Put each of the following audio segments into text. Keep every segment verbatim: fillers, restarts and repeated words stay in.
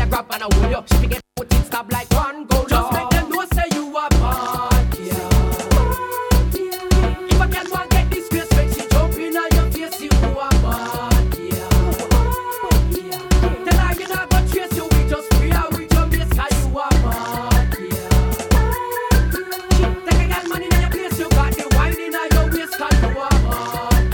grab and I hold you. She get put it stop like one go. Just make them know say you a bad girl. If I can one get this face, make she jump in on your face, you a bad girl. Tell her you not gonna chase you, we just free her with your base, cause you a bad girl. Take a girl money in your place, you got the wine in your waist, cause you a bad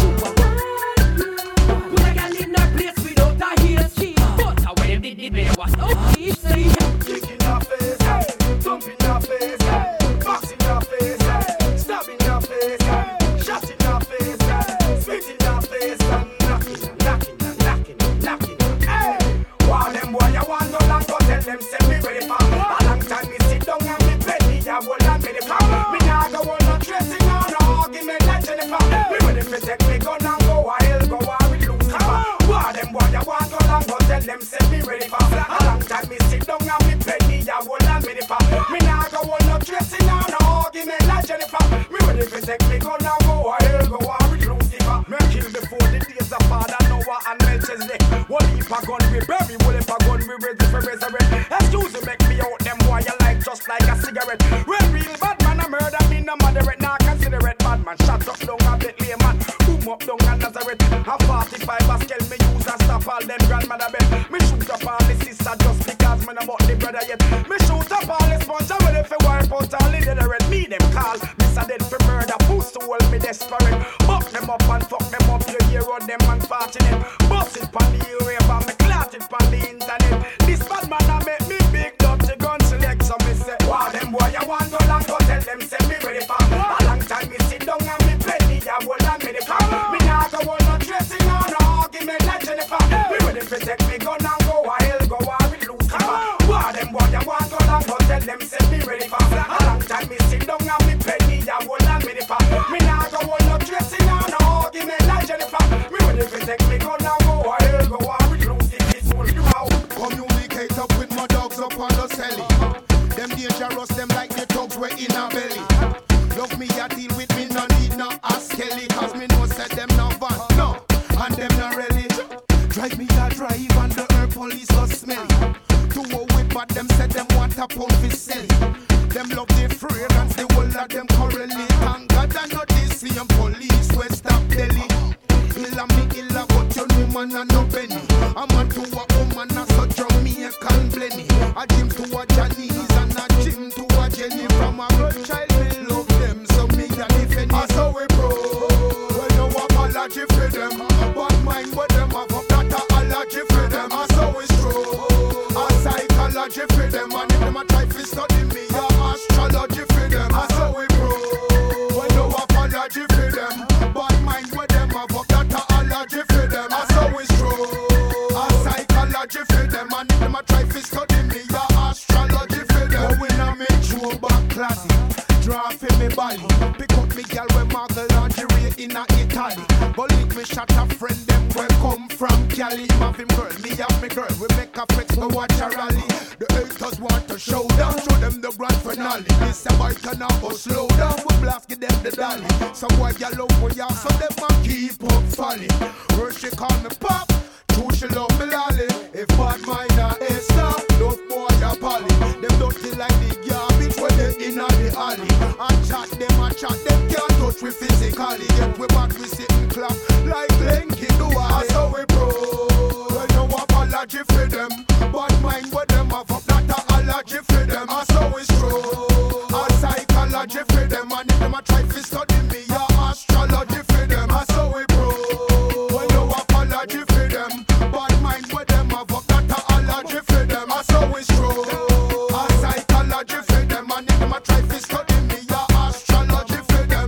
girl. Put a girl in her place without a heel, she but when them did it, they was no easy. Kick in her face, hey. Thump in her face, hey. Box in her face, hey. Stab in her face, hey. Shot in her face, hey. Spit in her face, and knocking, knocking, knocking, knocking. Hey, why them boy you want no long go tell them say me ready for. A long time me sit down and me penny ya hold and me the for. Me nah go on no dressing or no argument like Jennifer. Me ready for take me gun and go a hell go a with Lucifer. Why them boy you want no long go tell them say me ready for. A long time me sit down and me penny ya hold and me the for. Me nah go on no dressing or no argument like Jennifer. Me ready for take me gun and go a hell go a with Lucifer. Me kill before the days of Father Noah and Melchizedek. One heap a gun we bury, one heap a gun we ready for resurrect. Excuse me, make me out them boy you like just like a cigarette. When real bad man a murder me no moderate, nah consider it. Bad man shut up down a bit lay man, boom up down a Nazareth. A forty-five a scale me use and stop all them grandmother bed. Me shoot up all the sister just because me no bought the brother yet. Me shoot up all the sponge and ready for wipe out all the dead. Me them call, Mister Dead for murder, pussy hold me desperate. Buck them up and fuck them up, you hear on them and party them. Bust it pon the airwave and me clot it pon the internet. This bad man a make me big dirty gun select. So me say, wow them boy you want no long go tell them say me ready for. A long time me sit down and me penny ya hold and me the for. Me nah go on no dressing or no argument like Jennifer. Me ready for take me gun and go a hell go a with Lucifer. Wow them boy you want no long go tell them say me ready for. A long time me sit down and me penny ya hold and me the for. Me nah go on no dressing or no argument like Jennifer. Me ready for take me gun and go a hell go a with Lucifer. Communicate up with my dogs up on the celly. Them dangerous, them like the dogs we in a belly. Love me, ya deal with me, no need no ask Kelly. Cause me no set them no van, no, and them no really. Drive me a drive and the air police so smelly. To a whip but them said them want a pump is silly. Them love the fragrance, the whole of them correlate. And God I know this same police West of Delhi. Illa me illa but you know man and no penny. A man to a woman a so Jamaican blenny. A gym to a Chinese and a gym to a Jenny. From a good child me love them so me a defend it. So we pro, when no apology for them. But mind what them have up that a allergy for them. And so it's true, a psychology for them. And if them a try to study me, a astrology for them. And so we pro, when no apology for them. But mind what them have up that a allergy for them. And so it's true, a psychology for them. And if them a try to study me, a astrology for them. But when I make you back classy, draw for me body. Pick up me girl with Margot lingerie in a Italy. Go link me shot a friend them where come from Cali. Have him girl, me have me girl. We make a flex go watch a rally. The haters want to show down, show them the grand finale. This a bite and now go slow down. We blast give them the dolly. Some boy yellow for ya, so them a keep up falling. First she call me pop, two she love me lolly. If bad mind a A-star, love boy a poly. Them dirty like the garbage when they in a the alley. And chat them and chat them can't touch we physically. Get we back we sitting clap like Lenky do I. So we pro, when no apology for them. Bad mind with them have up not a allergy for them. And so it's true, a psychology for them. And if them a try to study me, a astrology for them. And so we pro, when no apology for them. Bad mind with them have up not a allergy for them. And so it's true, a psychology for them. And if them a try to study me, a astrology for them.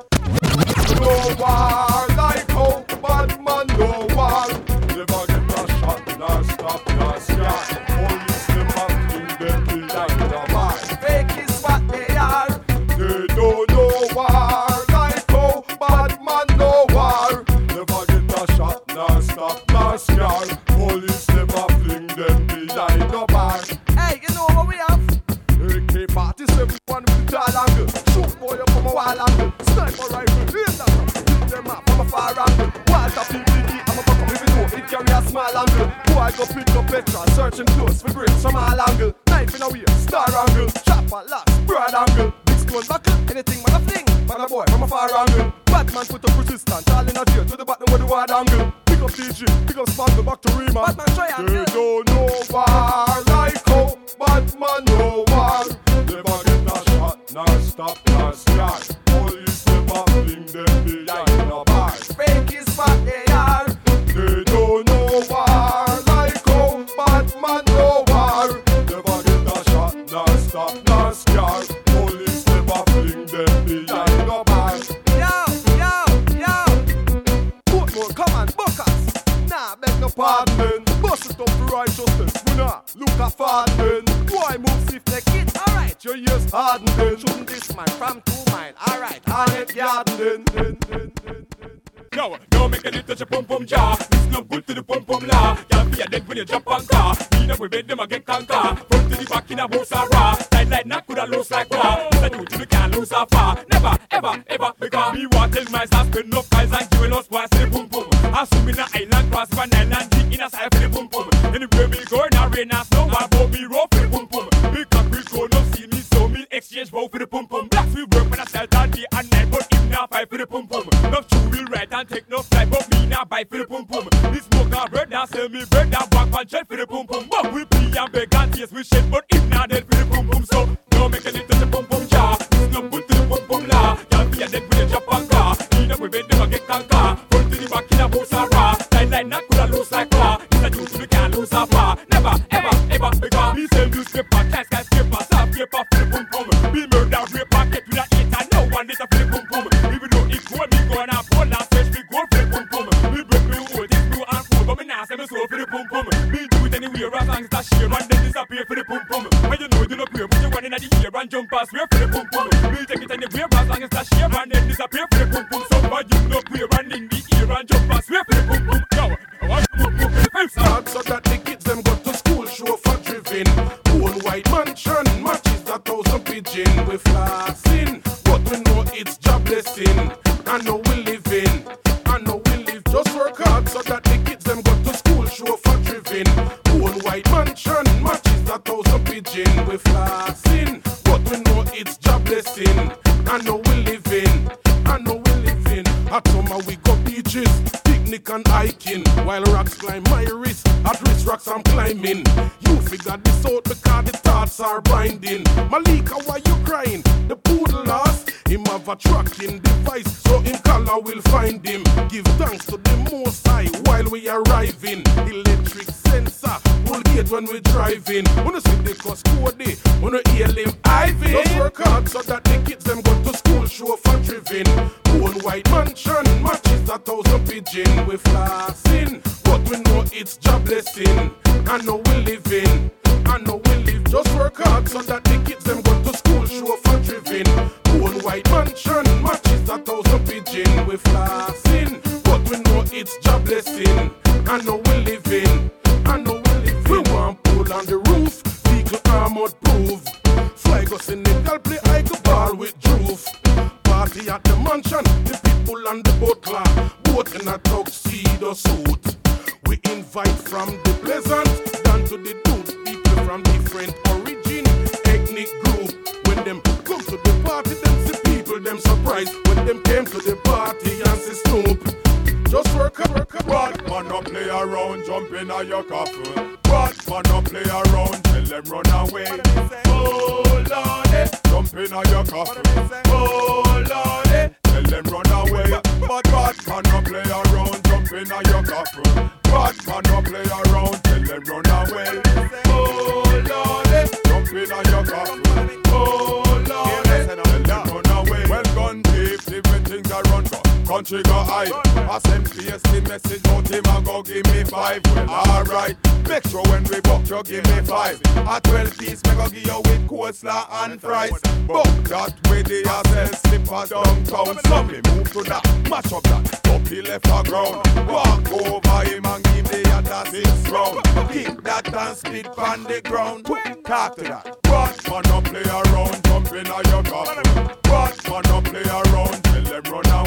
No war like how bad man no war. Never get a shot, nah stop, nah stop. Police them acting them behind the bar. Fake is what they are. They don't know war like how bad man no war. Never get a shot, nah stop, nah scar. Police them acting them behind the bar. Hey, you know what we have? A K forty-seven one with the tall angle. Shoot boy up from a wall angle. Sniper rifle, real that. Them up from a far angle. Walter P P D, I'm a buck up if you know. it carry a small angle. Boy go pick up petrol, searching close for grapes from all angle. Knife in a way, star angle, chopper last, broad angle. Big stone buckle, anything man a fling, man a boy from a far angle. Batman put up resistance, all in a jail to the bottom with the wide angle. Pick up D G, pick up Spangle, back to Rima. Batman try and they don't know war like how Batman know war. Never get a shot, nor stop, nor start. Police never fling them behind a bar. Fake is what they are. They don't know war like how Batman know war. Never get a shot, nor stop, nor scar. Police never fling them behind a bar. Yo, yo, yo. Portmore, come on, book us. Nah, beg no pardon. Bust it up for righteousness. We not look a farting. Boy, move stiff neck it. Alright, your ears hardened. Shooting this man from two mile. Alright, I'll let garden. Yo, no make a touch a pum pum jar. This no good to the pum pum la. Y'all be a dead when you jump on car. Me no we bed them a get conquer. Front to the back in a house a raw. Tight like not coulda lose like raw. If I do it, you can't lose a far. Never, ever, ever. Because me want tell myself spend enough guys and give us boys to the pum pum. Assume in a island cross one island dig in a side for the pum pum. Anywhere me go in a rain and snow, I bow me rough for the pum pum. Big concrete go no see me so me exchange bow for the pum pum. Blacks we work when I sell all day and night, but him now fight for the pum pum. No true will right and take no flight, but me now buy for the pum pum. This smoke a bird now sell me bird now back and jet for the pum pum. But we pee and beg and taste we shit, but him now dead for the pum pum. So no make a little the pum pum jar. This no good to the pum pum la. Y'all be a dead with a jump on car. He never we bed never get conquer. Front to the back in a house a raw. Tight like not coulda lose like raw. It's a dude we can't lose a far. Never, ever, ever. Because me same newspaper, cash cash paper, soft paper for the pum pum. Me murder rape pocket with a eight and no one is a for the pum pum. Even though it go me go and a pull and search me go for the pum pum. Me break me hold this blue and full, but me nah say me so for the pum pum. Me do it anywhere as long as that share and then disappear for the pum pum. When you know you look queer, put your one in the ear and jump past where for the pum pum. Me take it anywhere as long as that share and then disappear for the pum pum. So when you look queer and in the ear and jump past where for the pum pum. Yo, I want to pum pum start so that the kids them go to school show for driving. Own white mansion matches a thousand pigeon with flossing. But we know it's joblessing. I know we live in. I know we live. Just work hard so that the kids them go to school show for driving. Own white mansion matches a thousand pigeon with flossing. But we know it's joblessing. I know we live in. I know we live in. At summer we go beaches, picnic and hiking, while rocks climb my wrist. At risk rocks I'm climbing. You figure this out because the thoughts are binding. Malika, why you crying? The poodle lost. Him have a tracking device, so in color we'll find him. Give thanks to the Most High while we arriving. Electric sensor will get when we driving. Wanna see the cost code, wanna hear him Ivy. Just work hard so that the kids them go to school show for driving. Own white mansion matches a thousand pigeon with flossing. But we know it's joblessing. I know we live in. I know we live. Just work hard so that the kids them go to school show for driving. Own white mansion matches a thousand pigeon with flossing. But we know it's joblessing. I know we live in. I know we live in. We want pool on the roof, vehicle armored proof. Fly go Senegal, play I go ball with Droove. Party at the mansion, the people on the boat club, both in a tuxedo suit. We invite from the pleasant down to the dude, people from different origin, ethnic group. When them come to the party, them see people, them surprised. When them came to the party and see Snoop. Just work up, work up. Bad man no play around, jump in a your coffin. Bad man no play around, tell them run away. Oh Lordy, jump in a your coffin. Oh Lordy, tell them run away. But bad man no play around, jump in a your coffin. Bad man no play around, tell them run away. Oh Lordy, jump in a your coffin. Oh Lordy, tell them run away. Well gun deep, different things are run. Country go high. I send P S the message out him and go give me five. Well, alright. Make sure when we buck you give me five. A twelve piece me go give you with coleslaw and fries. Buck that way they a sell slippers downtown. So me move to that, mash up that. Up the left a ground. Walk over him and give the other six round. Keep that and spit on the ground. Talk to that. Bad man no play around, jump in a your coffin. Bad man no play around, tell them run away.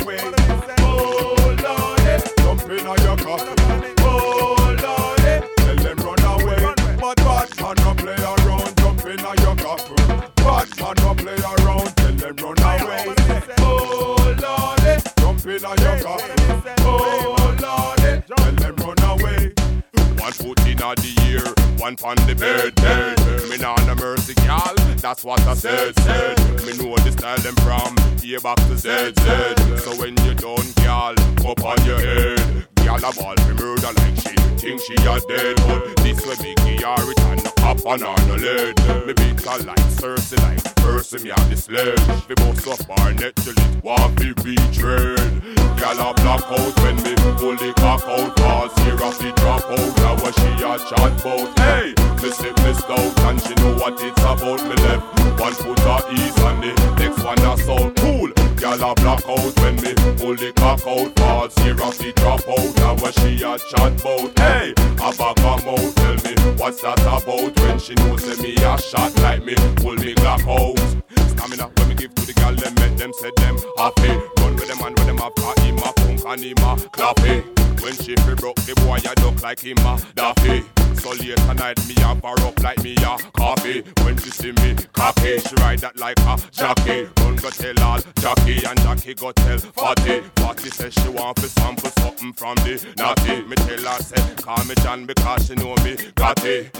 Oh Lordy, jump in on your coffee. Oh Lordy, tell them run away. But bad man no play around, jump in on your coffee. Bad man no play around, tell them run away. Oh Lordy, jump in on your coffee. Oh Lordy, tell them run away. One foot in the ear, one pon the bed, bed. Me nah no mercy, gal, that's what I said, said. Me know the style them from here back to Z, Z. So when you done, gal, up on your head. Gal a ball for murder like she think she a dead. But this way me give her it and up on her no lead. Me beat her like Cersei, like Percy, me have the sledge. Me bust up her net till it want be betrayed. Gal a black out when me pull the cock out. Falls here off the drop out. Now what she a chat about. Hey, me slip me stout and she know what it's about. Me left one foot a east and the next one a south. Cool. Gal a black out when me pull the cock out. Falls here off the drop out. Now what she a chat about. Hey, a back a mouth. Tell me what's that about. When she knows that me a shot like me pull the clock out. Stamina when me give to the gal, them make them say them happy. Run with them and with them have got him a punk and him a clappy. When she fi broke the boy a duck like him a daffy. So late tonight me a bar up like me a coffee. When she see me cocky, she ride that like a jockey. Run go tell all Jackie and Jackie go tell Fatty. Fatty says she want to sample something from the natty. Me tell her say call me John because she know me got it.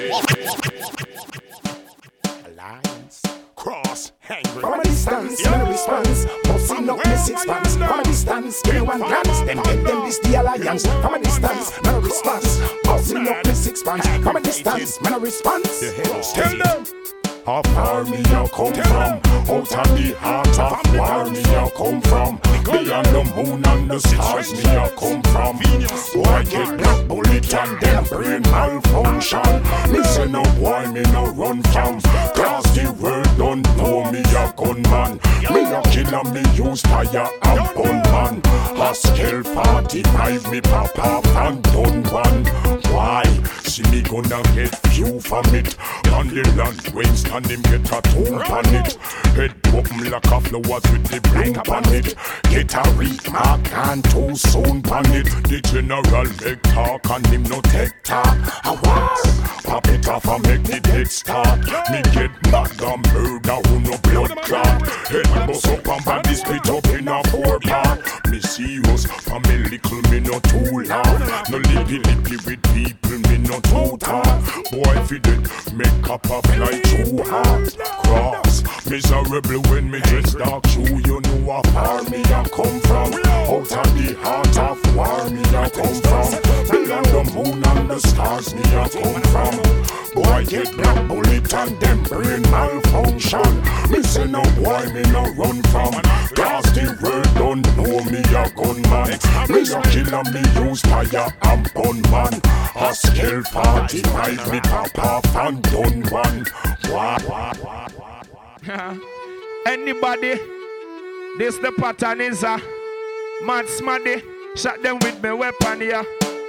Alliance. Cross, hangry. From a distance, no response. Bossing up the six pants. From a distance, give me one glance. Then get them this the alliance. From a distance, no response. Bossing up the six pants. From a distance, no response. Tell them. How far me you come from? Out of the heart of war me you come from? Beyond the moon and the stars me you come from? Boy get black bullet and them brain malfunction. Me say no boy me no run from. Cause the world don't know me a gunman. Me a killer me use fire and bun man. Haskell forty-five me pop off and done one. Why? See me gonna get few from it. On the land waves and him get a tune on it. Head open like a flowers with the bloom on it. Get a remark and too soon on it. The general make talk and him no take talk. A what? Pop it off and make the dead start. Me get mad and murder who no blood clot. Head bust up and body split up in a four part. Me serious from me little me no too loud. No lippy lippy with people me no too tough. Boy if you did make up a fly too hard. Cross miserable when me dress dark shoe. You know how far me a come from. Out of the heart of war me a come from. Beyond the moon and the stars me a come from. Boy get black bullet and them brain malfunction. Me say no boy me no run from. Cause the world don't know me a gunman. Me a killer me use fire and bun man. A skill forty-five me pop off and done one. Wah, wah, wah, wah, wah. Anybody? This the pattern is a mad smaddy. Shot them with me weapon here.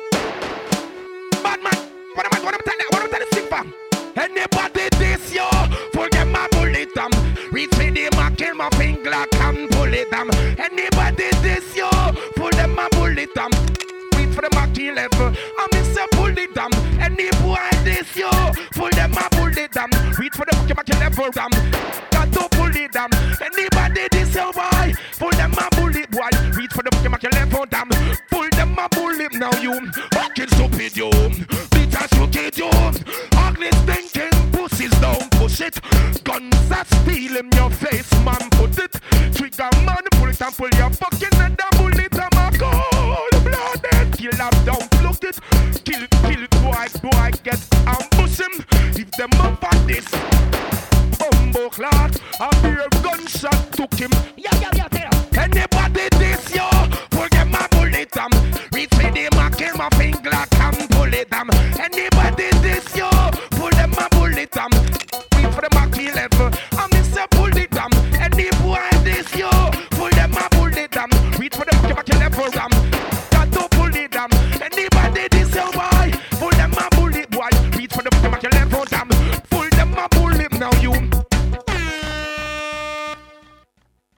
Bad man, what am I gonna tell you? What am I tell you? Sick fam. Anybody this yo? Forget my bullet um. Reach me the ma kill my finger and pull it um. Anybody this yo? For them my bullet um. Reach for the ma kill level. I miss a bullet um. Any boy this yo? For them my bullet um. Reach for the ma kill level um. Got to pull it um. Anybody this yo boy? For them my bullet boy. Reach for the ma kill level um. Pull them my bullet now you. Fucking stupid you. Bitch I shook it you. Ugly stinking pussies down push it. Guns that steal in your face man put it. Trigger man pull it and pull your fucking head and bullet and my cold blooded. Kill up down float it. Kill kill boy boy get ambush him. If them up on this bumbo clot a beer gunshot took him. Yeah yeah yeah tell. Anybody this yo forget my bullet um. Reach me the ma kill my finger and pull it um. Anybody this yo pull them my bullet um. Reach for the ma kill level. I miss a bullet um. Any boy this yo pull them my bullet um. Reach for the ma kill level um.